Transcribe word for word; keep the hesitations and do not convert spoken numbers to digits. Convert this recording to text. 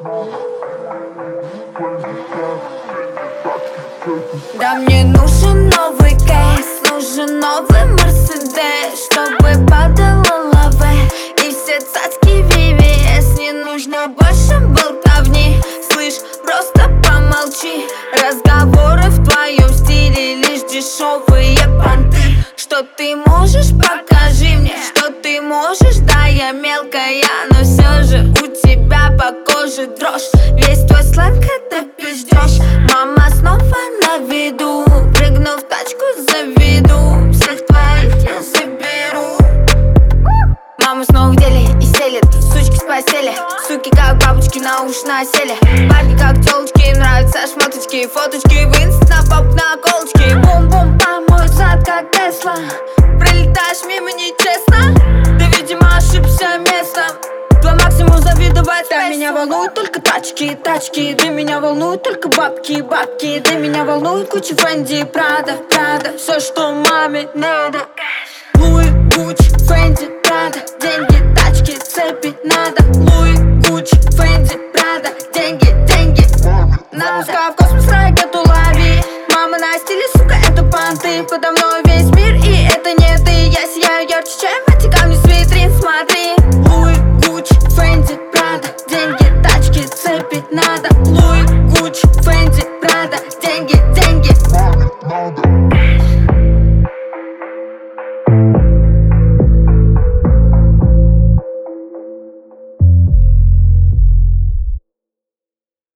Да мне нужен новый кейс, нужен новый Мерседес, чтобы падала лава и все цацки ви ви эс. Не нужно больше болтовни, слышь, просто помолчи. Разговоры в твоем стиле лишь дешевые понты. Что ты можешь, покажи мне, что ты можешь. Да, я мелкая, но все же у тебя по коже дрожь. Весь твой сленг это пиздёж. Мама снова на виду, прыгну в тачку, заведу, всех твоих я заберу. Мама снова в деле и селит сучки с постели. Суки как бабочки на уши насели. Парни как тёлочки, им нравятся шмоточки, фоточки в инст на поп наколочки. Бум-бум по мой зад как Тесла. Пролетаешь мимо нечестно, ты, видимо, ошибся местом. Твой максимум завидовать. Да, меня волнуют только тачки, тачки. Да, меня волнуют только бабки, бабки. Да, меня волнует куча Фенди, Прада, Прада. Все, что маме надо. Луи, Гуччи, Фенди, Прада. Деньги, тачки, цепи надо. Луи, Гуччи, Фенди, Прада. Деньги, деньги надо. В космос ракету лови. Мама на стиле, сука, это понты. Подо мной весь мир, и это не ты. Я сияю ярче, чем